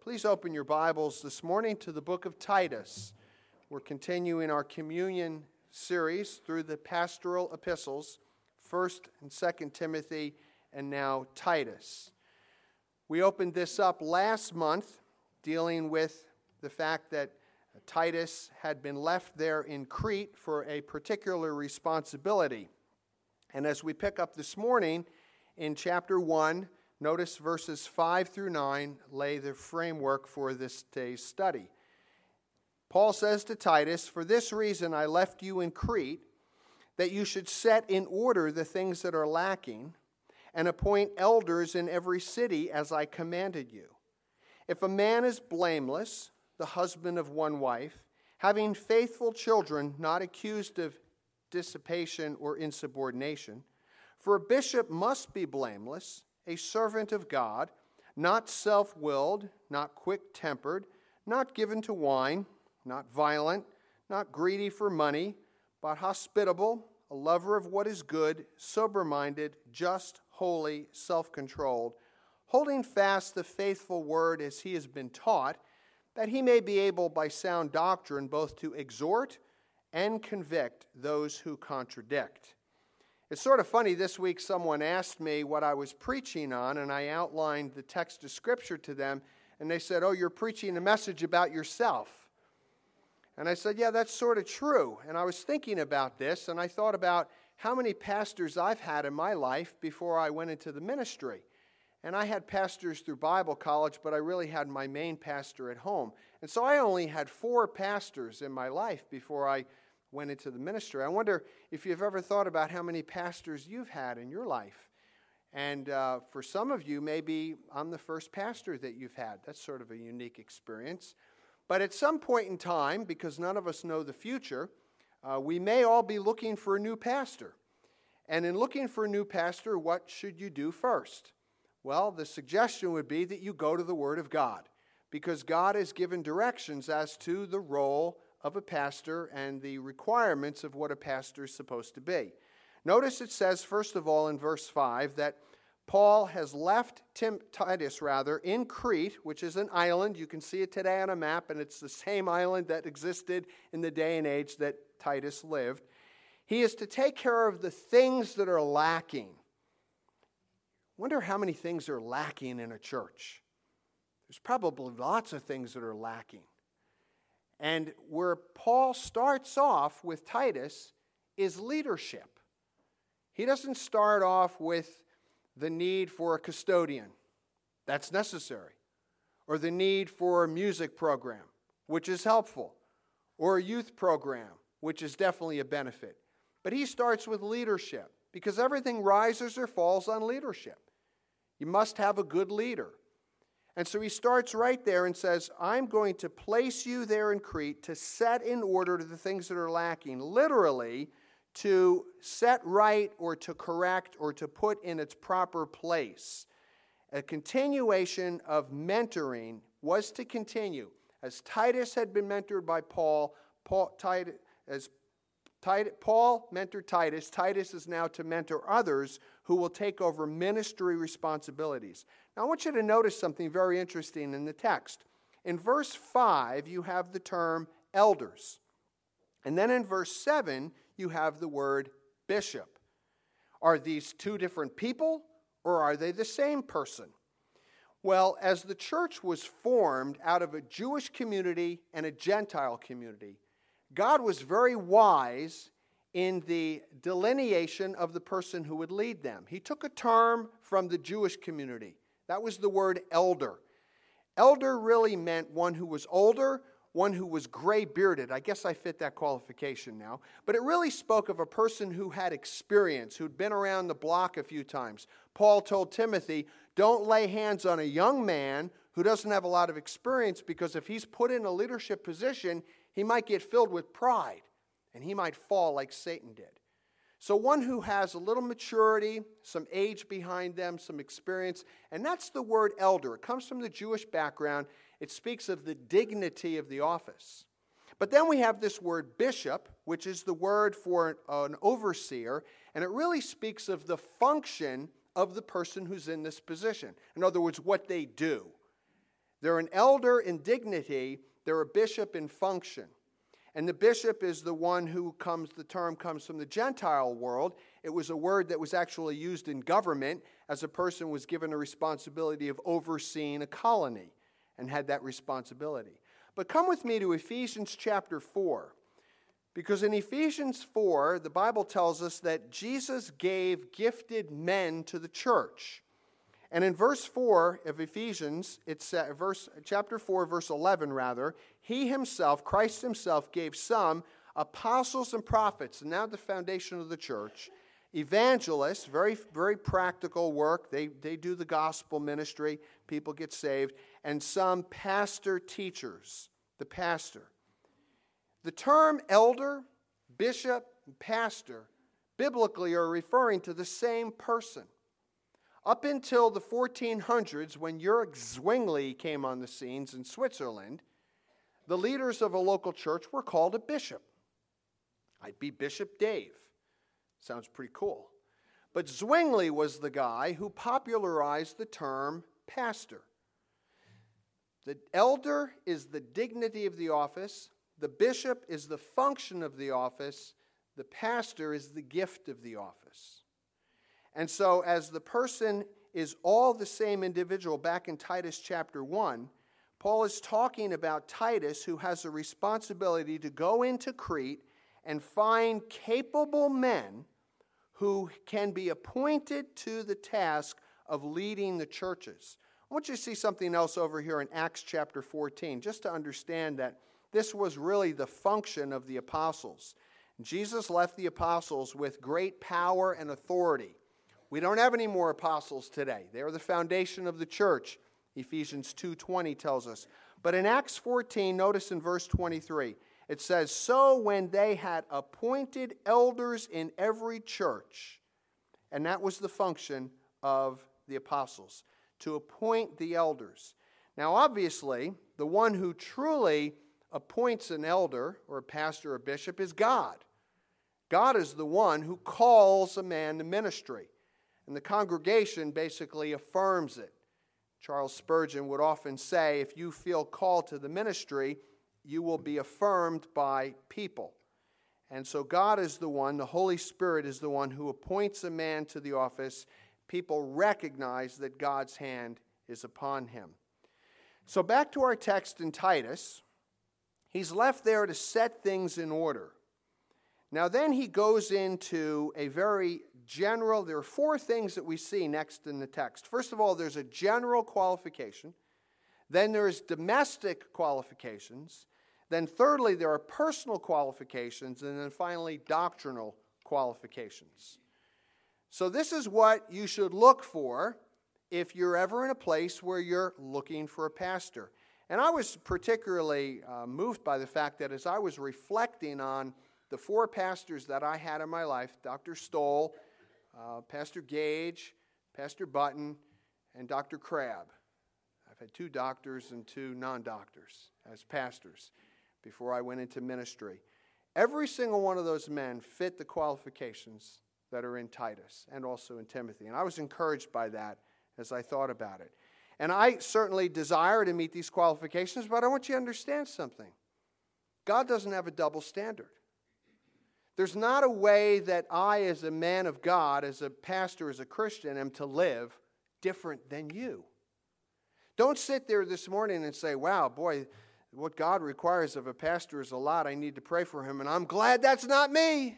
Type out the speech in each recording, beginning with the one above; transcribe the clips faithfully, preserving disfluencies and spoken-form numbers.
Please open your Bibles this morning to the book of Titus. We're continuing our communion series through the pastoral epistles, First and Second Timothy, and now Titus. We opened this up last month, dealing with the fact that Titus had been left there in Crete for a particular responsibility. And as we pick up this morning in chapter one, notice verses five through nine lay the framework for this day's study. Paul says to Titus, "For this reason I left you in Crete, that you should set in order the things that are lacking, and appoint elders in every city as I commanded you. If a man is blameless, the husband of one wife, having faithful children, not accused of dissipation or insubordination, for a bishop must be blameless, a servant of God, not self-willed, not quick-tempered, not given to wine, not violent, not greedy for money, but hospitable, a lover of what is good, sober-minded, just, holy, self-controlled, holding fast the faithful word as he has been taught, that he may be able by sound doctrine both to exhort and convict those who contradict." It's sort of funny, this week someone asked me what I was preaching on, and I outlined the text of Scripture to them, and they said, "Oh, you're preaching a message about yourself." And I said, "Yeah, that's sort of true." And I was thinking about this, and I thought about how many pastors I've had in my life before I went into the ministry. And I had pastors through Bible college, but I really had my main pastor at home. And so I only had four pastors in my life before I went into the ministry. I wonder if you've ever thought about how many pastors you've had in your life. And uh, for some of you, maybe I'm the first pastor that you've had. That's sort of a unique experience. But at some point in time, because none of us know the future, uh, we may all be looking for a new pastor. And in looking for a new pastor, what should you do first? Well, the suggestion would be that you go to the Word of God, because God has given directions as to the role of a pastor and the requirements of what a pastor is supposed to be. Notice it says, first of all, in verse five, that Paul has left Tim, Titus rather in Crete, which is an island. You can see it today on a map, and it's the same island that existed in the day and age that Titus lived. He is to take care of the things that are lacking. Wonder how many things are lacking in a church. There's probably lots of things that are lacking. And where Paul starts off with Titus is leadership. He doesn't start off with the need for a custodian. That's necessary. Or the need for a music program, which is helpful. Or a youth program, which is definitely a benefit. But he starts with leadership, because everything rises or falls on leadership. You must have a good leader. And so he starts right there and says, "I'm going to place you there in Crete to set in order to the things that are lacking." Literally, to set right or to correct or to put in its proper place. A continuation of mentoring was to continue. As Titus had been mentored by Paul, Paul Titus, as Titus, Paul mentored Titus, Titus is now to mentor others who will take over ministry responsibilities. Now I want you to notice something very interesting in the text. In verse five, you have the term elders. And then in verse seven, you have the word bishop. Are these two different people, or are they the same person? Well, as the church was formed out of a Jewish community and a Gentile community, God was very wise in the delineation of the person who would lead them. He took a term from the Jewish community. That was the word elder. Elder really meant one who was older, one who was gray-bearded. I guess I fit that qualification now. But it really spoke of a person who had experience, who'd been around the block a few times. Paul told Timothy, don't lay hands on a young man who doesn't have a lot of experience, because if he's put in a leadership position, he might get filled with pride, and he might fall like Satan did. So one who has a little maturity, some age behind them, some experience, and that's the word elder. It comes from the Jewish background. It speaks of the dignity of the office. But then we have this word bishop, which is the word for an overseer, and it really speaks of the function of the person who's in this position. In other words, what they do. They're an elder in dignity. They're a bishop in function. And the bishop is the one who comes, the term comes from the Gentile world. It was a word that was actually used in government as a person was given a responsibility of overseeing a colony and had that responsibility. But come with me to Ephesians chapter four. Because in Ephesians four, the Bible tells us that Jesus gave gifted men to the church. And in verse four of Ephesians, it's uh, verse chapter four, verse eleven rather, he himself, Christ himself, gave some apostles and prophets, and now the foundation of the church, evangelists, very, very practical work. They, they do the gospel ministry, people get saved, and some pastor teachers, the pastor. The term elder, bishop, and pastor biblically are referring to the same person. Up until the fourteen hundreds, when Jörg Zwingli came on the scenes in Switzerland, the leaders of a local church were called a bishop. I'd be Bishop Dave. Sounds pretty cool. But Zwingli was the guy who popularized the term pastor. The elder is the dignity of the office. The bishop is the function of the office. The pastor is the gift of the office. And so as the person is all the same individual, back in Titus chapter one, Paul is talking about Titus, who has a responsibility to go into Crete and find capable men who can be appointed to the task of leading the churches. I want you to see something else over here in Acts chapter fourteen, just to understand that this was really the function of the apostles. Jesus left the apostles with great power and authority. We don't have any more apostles today. They are the foundation of the church, Ephesians two twenty tells us. But in Acts fourteen, notice in verse twenty-three, it says, so when they had appointed elders in every church, and that was the function of the apostles, to appoint the elders. Now obviously, the one who truly appoints an elder or a pastor or bishop is God. God is the one who calls a man to ministry. And the congregation basically affirms it. Charles Spurgeon would often say, if you feel called to the ministry, you will be affirmed by people. And so God is the one, the Holy Spirit is the one who appoints a man to the office. People recognize that God's hand is upon him. So back to our text in Titus. He's left there to set things in order. Now then he goes into a very general, there are four things that we see next in the text. First of all, there's a general qualification. Then there's domestic qualifications. Then thirdly, there are personal qualifications. And then finally, doctrinal qualifications. So this is what you should look for if you're ever in a place where you're looking for a pastor. And I was particularly uh, moved by the fact that as I was reflecting on the four pastors that I had in my life, Doctor Stoll, uh, Pastor Gage, Pastor Button, and Doctor Crabb. I've had two doctors and two non-doctors as pastors before I went into ministry. Every single one of those men fit the qualifications that are in Titus and also in Timothy. And I was encouraged by that as I thought about it. And I certainly desire to meet these qualifications, but I want you to understand something. God doesn't have a double standard. There's not a way that I, as a man of God, as a pastor, as a Christian, am to live different than you. Don't sit there this morning and say, wow, boy, what God requires of a pastor is a lot. I need to pray for him, and I'm glad that's not me.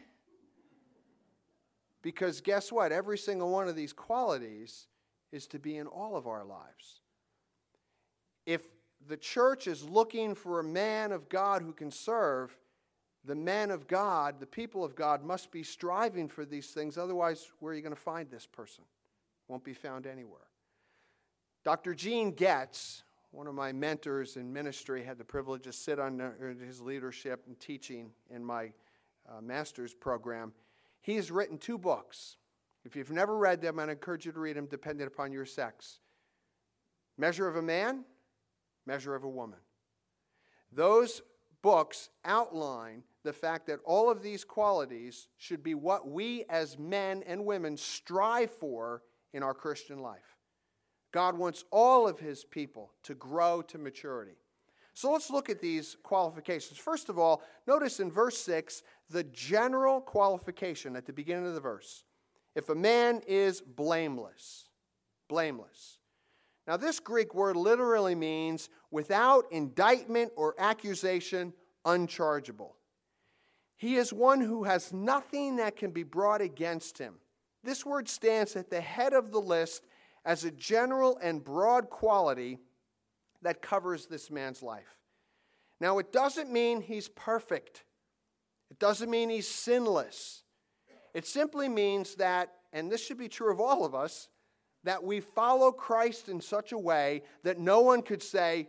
Because guess what? Every single one of these qualities is to be in all of our lives. If the church is looking for a man of God who can serve, the men of God, the people of God, must be striving for these things. Otherwise, where are you going to find this person? Won't be found anywhere. Doctor Gene Getz, one of my mentors in ministry, had the privilege to sit under his leadership and teaching in my uh, master's program. He has written two books. If you've never read them, I'd encourage you to read them, depending upon your sex. Measure of a Man, Measure of a Woman. Those books outline the fact that all of these qualities should be what we as men and women strive for in our Christian life. God wants all of his people to grow to maturity. So let's look at these qualifications. First of all, notice in verse six, the general qualification at the beginning of the verse. If a man is blameless, blameless. Now this Greek word literally means without indictment or accusation, unchargeable. He is one who has nothing that can be brought against him. This word stands at the head of the list as a general and broad quality that covers this man's life. Now, it doesn't mean he's perfect. It doesn't mean he's sinless. It simply means that, and this should be true of all of us, that we follow Christ in such a way that no one could say,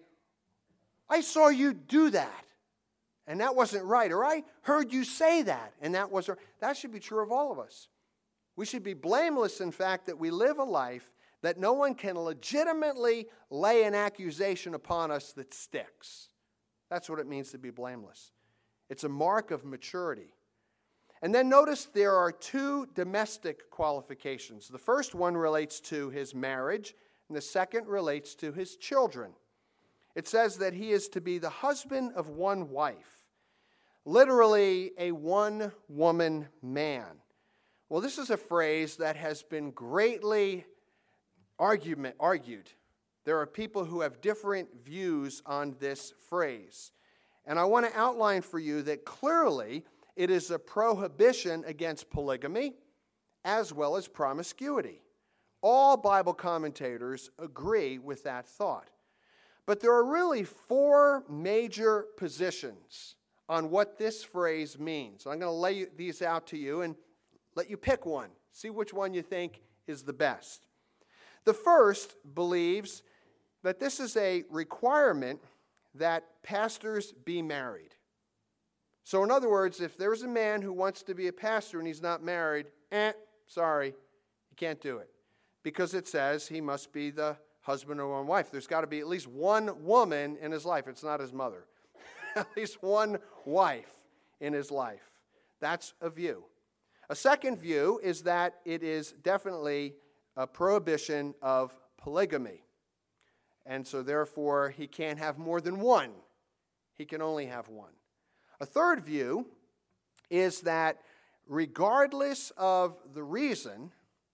I saw you do that, and that wasn't right, or I heard you say that, and that wasn't. That should be true of all of us. We should be blameless, in fact, that we live a life that no one can legitimately lay an accusation upon us that sticks. That's what it means to be blameless. It's a mark of maturity. And then notice there are two domestic qualifications. The first one relates to his marriage, and the second relates to his children. It says that he is to be the husband of one wife, literally a one-woman man. Well, this is a phrase that has been greatly argument, argued. There are people who have different views on this phrase. And I want to outline for you that clearly it is a prohibition against polygamy as well as promiscuity. All Bible commentators agree with that thought. But there are really four major positions on what this phrase means. I'm going to lay these out to you and let you pick one. See which one you think is the best. The first believes that this is a requirement that pastors be married. So in other words, if there's a man who wants to be a pastor and he's not married, eh, sorry, you can't do it. Because it says he must be the husband of one wife. There's got to be at least one woman in his life. It's not his mother. At least one wife in his life. That's a view. A second view is that it is definitely a prohibition of polygamy. And so therefore, he can't have more than one. He can only have one. A third view is that regardless of the reason,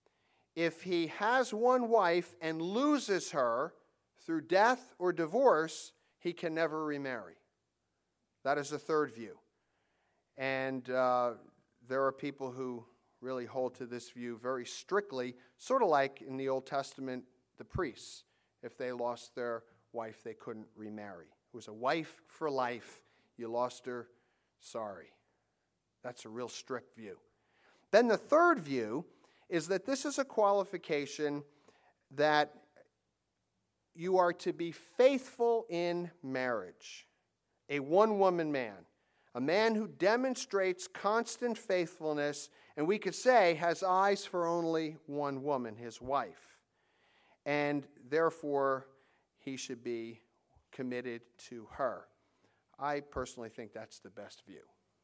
if he has one wife and loses her through death or divorce, he can never remarry. That is a third view. And uh, there are people who really hold to this view very strictly, sort of like in the Old Testament, the priests. If they lost their wife, they couldn't remarry. It was a wife for life. You lost her, sorry. That's a real strict view. Then the third view is that this is a qualification that you are to be faithful in marriage. A one-woman man. A man who demonstrates constant faithfulness, and we could say has eyes for only one woman, his wife. And therefore, he should be committed to her. I personally think that's the best view.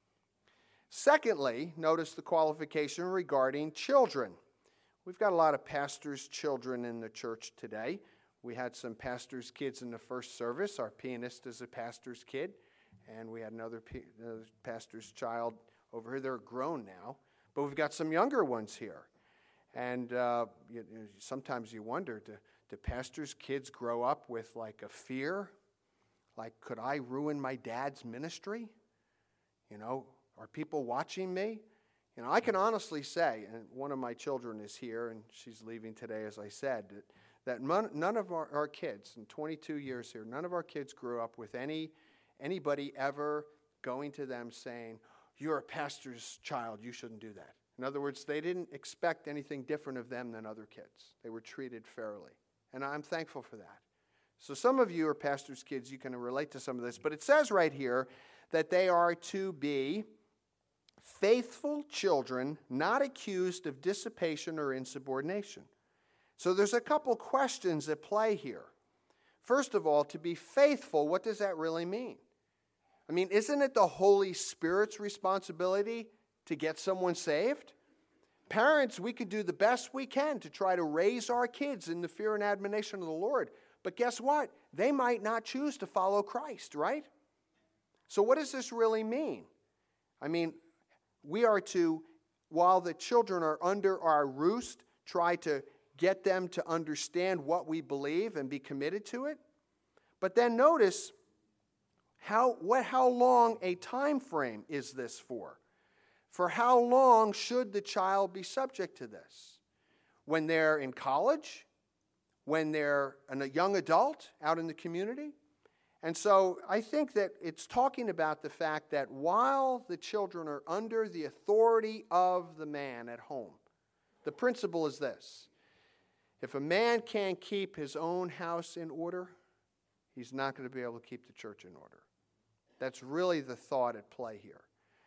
Secondly, notice the qualification regarding children. We've got a lot of pastors' children in the church today. We had some pastors' kids in the first service. Our pianist is a pastor's kid. And we had another uh, pastor's child over here. They're grown now. But we've got some younger ones here. And uh, you, sometimes you wonder, do, do pastors' kids grow up with like a fear? Like, could I ruin my dad's ministry? You know, are people watching me? You know, I can honestly say, and one of my children is here, and she's leaving today, as I said, that, that none, none of our, our kids, in twenty-two years here, none of our kids grew up with any anybody ever going to them saying, you're a pastor's child, you shouldn't do that. In other words, they didn't expect anything different of them than other kids. They were treated fairly. And I'm thankful for that. So some of you are pastor's kids, you can relate to some of this. But it says right here that they are to be faithful children, not accused of dissipation or insubordination. So there's a couple questions at play here. First of all, to be faithful, what does that really mean? I mean, isn't it the Holy Spirit's responsibility to get someone saved? Parents, we can do the best we can to try to raise our kids in the fear and admonition of the Lord. But guess what? They might not choose to follow Christ, right? So what does this really mean? I mean, we are to, while the children are under our roost, try to get them to understand what we believe and be committed to it. But then notice how what how long a time frame is this for? For how long should the child be subject to this? When they're in college? When they're a young adult out in the community? And so I think that it's talking about the fact that while the children are under the authority of the man at home, the principle is this: if a man can't keep his own house in order, he's not going to be able to keep the church in order. That's really the thought at play here.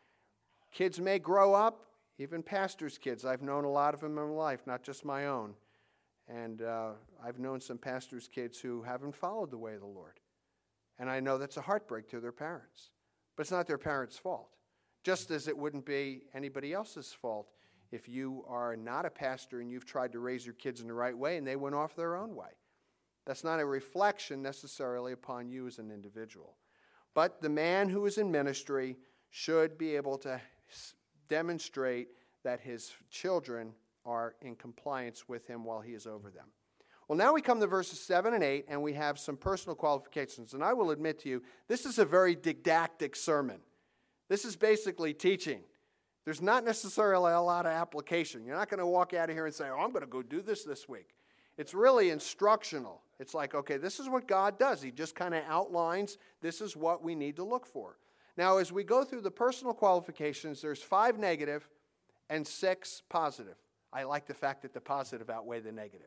Kids may grow up, even pastors' kids. I've known a lot of them in my life, not just my own. And uh, I've known some pastors' kids who haven't followed the way of the Lord. And I know that's a heartbreak to their parents. But it's not their parents' fault. Just as it wouldn't be anybody else's fault if you are not a pastor and you've tried to raise your kids in the right way and they went off their own way. That's not a reflection necessarily upon you as an individual. But the man who is in ministry should be able to demonstrate that his children are in compliance with him while he is over them. Well, now we come to verses seven and eight, and we have some personal qualifications. And I will admit to you, this is a very didactic sermon. This is basically teaching. There's not necessarily a lot of application. You're not going to walk out of here and say, oh, I'm going to go do this this week. It's really instructional. It's like, okay, this is what God does. He just kind of outlines, this is what we need to look for. Now, as we go through the personal qualifications, there's five negative and six positive. I like the fact that the positive outweigh the negative.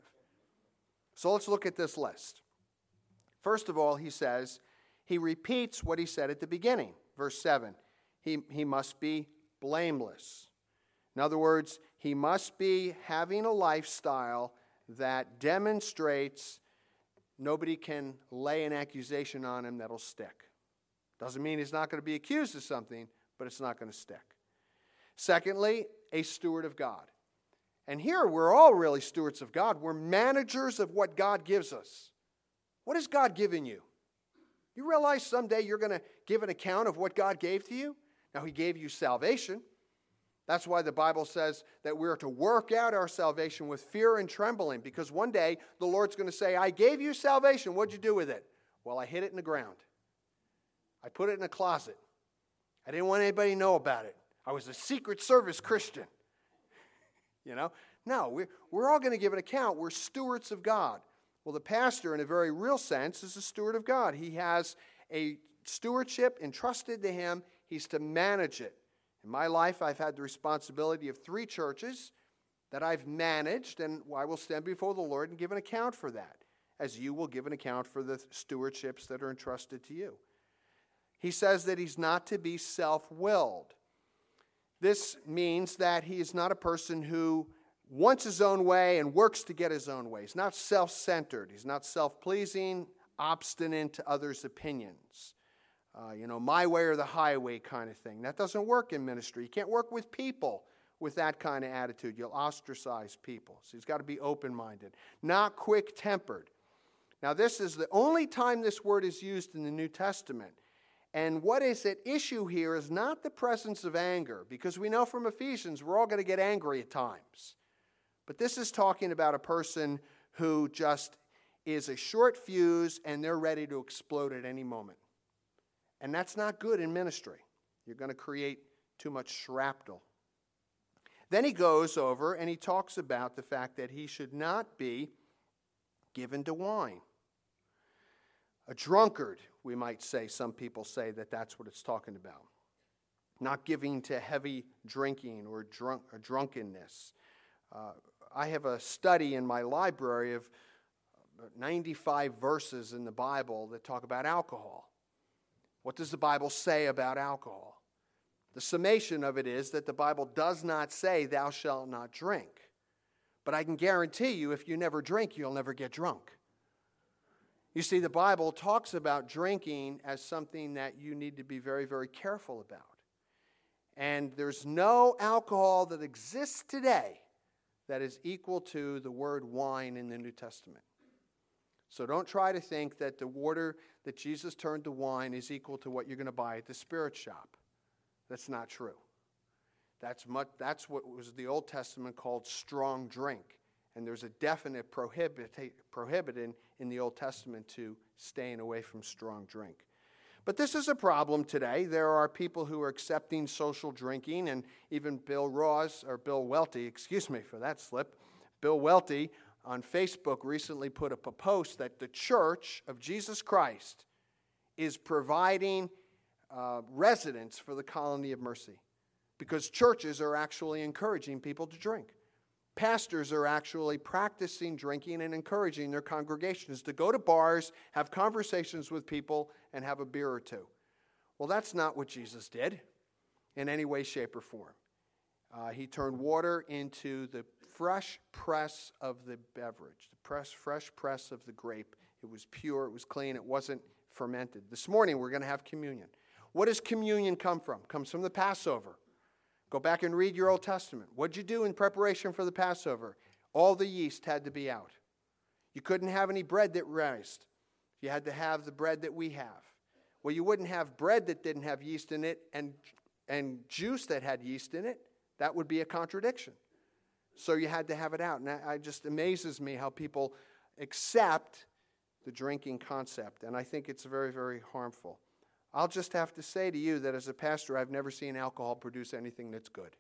So let's look at this list. First of all, he says, he repeats what he said at the beginning. Verse seven, he, he must be blameless. In other words, he must be having a lifestyle that demonstrates nobody can lay an accusation on him that'll stick. Doesn't mean he's not going to be accused of something, but it's not going to stick. Secondly, a steward of God. And here we're all really stewards of God. We're managers of what God gives us. What has God given you? You realize someday you're going to give an account of what God gave to you? Now, he gave you salvation. That's why the Bible says that we're to work out our salvation with fear and trembling, because one day the Lord's going to say, I gave you salvation. What'd you do with it? Well, I hid it in the ground. I put it in a closet. I didn't want anybody to know about it. I was a Secret Service Christian. You know? No, we're, we're all going to give an account. We're stewards of God. Well, the pastor, in a very real sense, is a steward of God. He has a stewardship entrusted to him. He's to manage it. In my life, I've had the responsibility of three churches that I've managed, and I will stand before the Lord and give an account for that, as you will give an account for the stewardships that are entrusted to you. He says that he's not to be self-willed. This means that he is not a person who wants his own way and works to get his own way. He's not self-centered. He's not self-pleasing, obstinate to others' opinions. Uh, you know, my way or the highway kind of thing. That doesn't work in ministry. You can't work with people with that kind of attitude. You'll ostracize people. So he's got to be open-minded. Not quick-tempered. Now, this is the only time this word is used in the New Testament. And what is at issue here is not the presence of anger, because we know from Ephesians we're all going to get angry at times. But this is talking about a person who just is a short fuse and they're ready to explode at any moment. And that's not good in ministry. You're going to create too much shrapnel. Then he goes over and he talks about the fact that he should not be given to wine. A drunkard, we might say. Some people say that that's what it's talking about. Not giving to heavy drinking or, drunk, or drunkenness. Uh, I have a study in my library of ninety-five verses in the Bible that talk about alcohol. What does the Bible say about alcohol? The summation of it is that the Bible does not say, thou shalt not drink. But I can guarantee you, if you never drink, you'll never get drunk. You see, the Bible talks about drinking as something that you need to be very, very careful about. And there's no alcohol that exists today that is equal to the word wine in the New Testament. So don't try to think that the water that Jesus turned to wine is equal to what you're going to buy at the spirit shop. That's not true. That's much, that's what was the Old Testament called strong drink. And there's a definite prohibit, prohibiting in the Old Testament to staying away from strong drink. But this is a problem today. There are people who are accepting social drinking, and even Bill Ross, or Bill Welty, excuse me for that slip, Bill Welty on Facebook recently put up a post that the Church of Jesus Christ is providing uh, residence for the Colony of Mercy, because churches are actually encouraging people to drink. Pastors are actually practicing drinking and encouraging their congregations to go to bars, have conversations with people, and have a beer or two. Well, that's not what Jesus did in any way, shape, or form. Uh, he turned water into the fresh press of the beverage, the press, fresh press of the grape. It was pure, it was clean, it wasn't fermented. This morning we're going to have communion. What does communion come from? It comes from the Passover. Go back and read your Old Testament. What'd you do in preparation for the Passover? All the yeast had to be out. You couldn't have any bread that raised. You had to have the bread that we have. Well, you wouldn't have bread that didn't have yeast in it and, and juice that had yeast in it. That would be a contradiction. So you had to have it out. And it just amazes me how people accept the drinking concept. And I think it's very, very harmful. I'll just have to say to you that as a pastor, I've never seen alcohol produce anything that's good.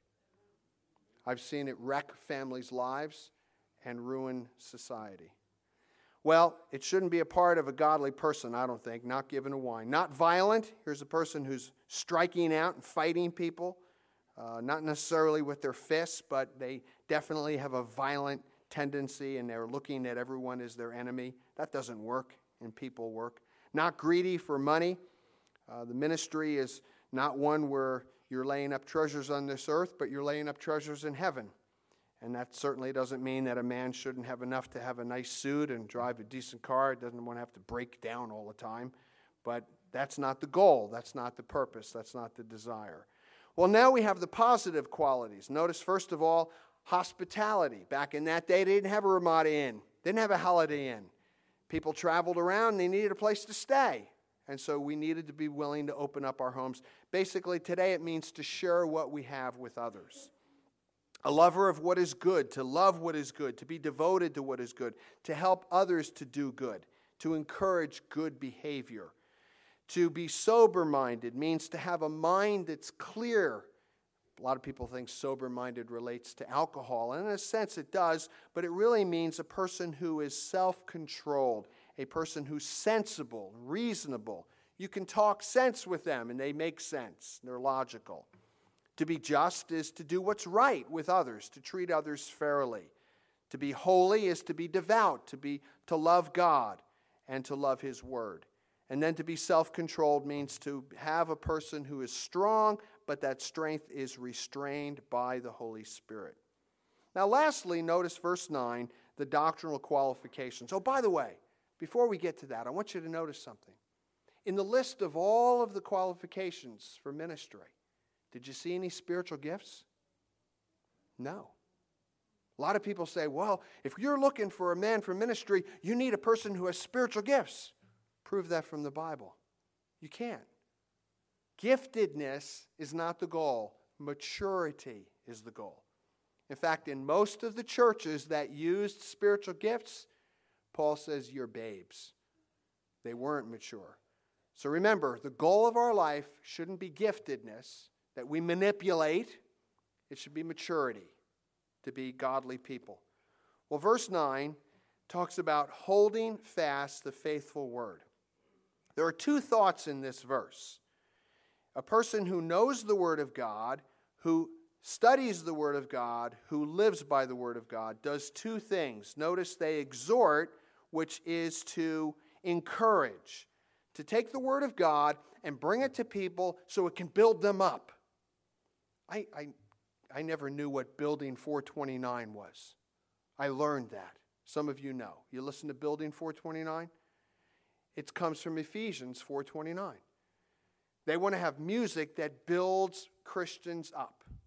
I've seen it wreck families' lives and ruin society. Well, it shouldn't be a part of a godly person, I don't think, not given to wine. Not violent. Here's a person who's striking out and fighting people, uh, not necessarily with their fists, but they definitely have a violent tendency and they're looking at everyone as their enemy. That doesn't work in people work. Not greedy for money. Uh, the ministry is not one where you're laying up treasures on this earth, but you're laying up treasures in heaven. And that certainly doesn't mean that a man shouldn't have enough to have a nice suit and drive a decent car. It doesn't want to have to break down all the time. But that's not the goal. That's not the purpose. That's not the desire. Well, now we have the positive qualities. Notice, first of all, hospitality. Back in that day, they didn't have a Ramada Inn. They didn't have a Holiday Inn. People traveled around and they needed a place to stay. And so we needed to be willing to open up our homes. Basically, today it means to share what we have with others. A lover of what is good, to love what is good, to be devoted to what is good, to help others to do good, to encourage good behavior. To be sober-minded means to have a mind that's clear. A lot of people think sober-minded relates to alcohol, and in a sense it does, but it really means a person who is self-controlled, a person who's sensible, reasonable. You can talk sense with them, and they make sense. They're logical. To be just is to do what's right with others, to treat others fairly. To be holy is to be devout, to be to love God and to love His Word. And then to be self-controlled means to have a person who is strong, but that strength is restrained by the Holy Spirit. Now, lastly, notice verse nine, the doctrinal qualifications. Oh, by the way, before we get to that, I want you to notice something. In the list of all of the qualifications for ministry, did you see any spiritual gifts? No. A lot of people say, well, if you're looking for a man for ministry, you need a person who has spiritual gifts. Prove that from the Bible. You can't. Giftedness is not the goal. Maturity is the goal. In fact, in most of the churches that used spiritual gifts, Paul says, you're babes. They weren't mature. So remember, the goal of our life shouldn't be giftedness that we manipulate. It should be maturity to be godly people. Well, verse nine talks about holding fast the faithful word. There are two thoughts in this verse. A person who knows the Word of God, who studies the Word of God, who lives by the Word of God, does two things. Notice they exhort, which is to encourage, to take the Word of God and bring it to people so it can build them up. I, I, I never knew what Building four twenty-nine was. I learned that. Some of you know. You listen to Building four twenty-nine? It comes from Ephesians four twenty-nine. They want to have music that builds Christians up.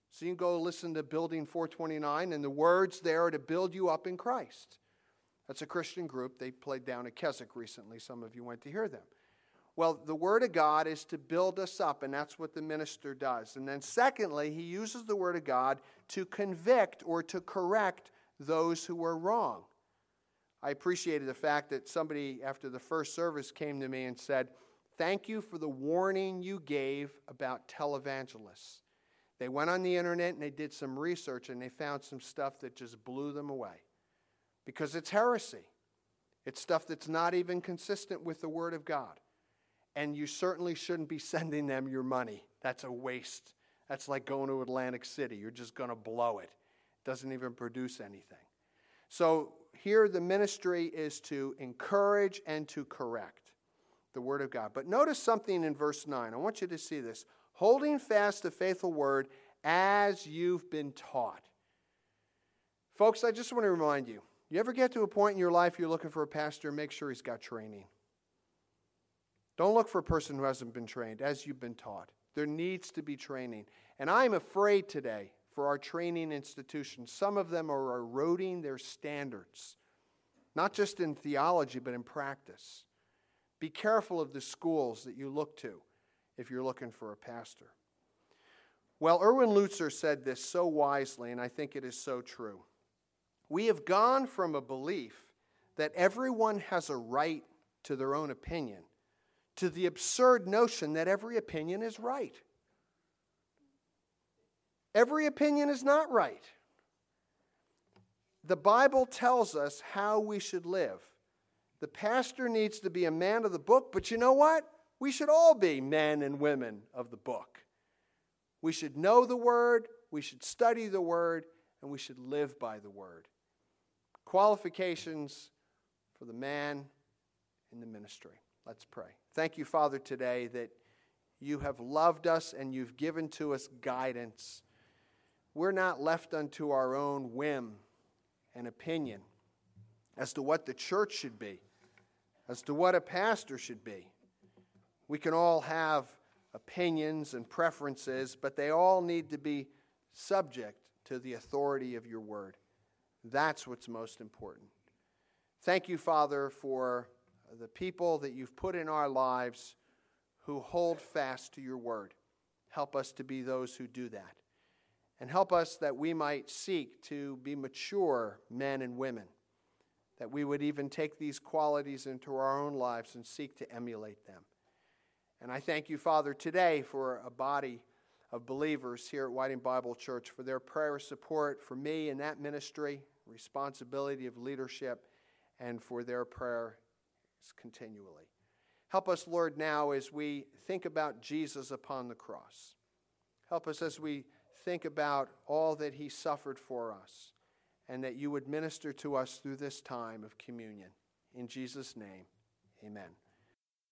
So you can go listen to Building four twenty-nine, and the words there are to build you up in Christ. That's a Christian group. They played down at Keswick recently. Some of you went to hear them. Well, the Word of God is to build us up, and that's what the minister does. And then secondly, he uses the Word of God to convict or to correct those who were wrong. I appreciated the fact that somebody after the first service came to me and said, "Thank you for the warning you gave about televangelists." They went on the internet and they did some research and they found some stuff that just blew them away. Because it's heresy. It's stuff that's not even consistent with the Word of God. And you certainly shouldn't be sending them your money. That's a waste. That's like going to Atlantic City. You're just going to blow it. It doesn't even produce anything. So here the ministry is to encourage and to correct the Word of God. But notice something in verse nine. I want you to see this. Holding fast the faithful word as you've been taught. Folks, I just want to remind you, you ever get to a point in your life you're looking for a pastor, make sure he's got training. Don't look for a person who hasn't been trained, as you've been taught. There needs to be training. And I'm afraid today for our training institutions. Some of them are eroding their standards, not just in theology, but in practice. Be careful of the schools that you look to if you're looking for a pastor. Well, Erwin Lutzer said this so wisely, and I think it is so true. We have gone from a belief that everyone has a right to their own opinion to the absurd notion that every opinion is right. Every opinion is not right. The Bible tells us how we should live. The pastor needs to be a man of the book, but you know what? We should all be men and women of the book. We should know the Word, we should study the Word, and we should live by the Word. Qualifications for the man in the ministry. Let's pray. Thank you, Father, today that you have loved us and you've given to us guidance. We're not left unto our own whim and opinion as to what the church should be, as to what a pastor should be. We can all have opinions and preferences, but they all need to be subject to the authority of your word. That's what's most important. Thank you, Father, for the people that you've put in our lives who hold fast to your word. Help us to be those who do that. And help us that we might seek to be mature men and women, that we would even take these qualities into our own lives and seek to emulate them. And I thank you, Father, today for a body of believers here at Whiting Bible Church, for their prayer support for me in that ministry, responsibility of leadership, and for their prayers continually. Help us, Lord, now as we think about Jesus upon the cross. Help us as we think about all that he suffered for us, and that you would minister to us through this time of communion. In Jesus' name, amen.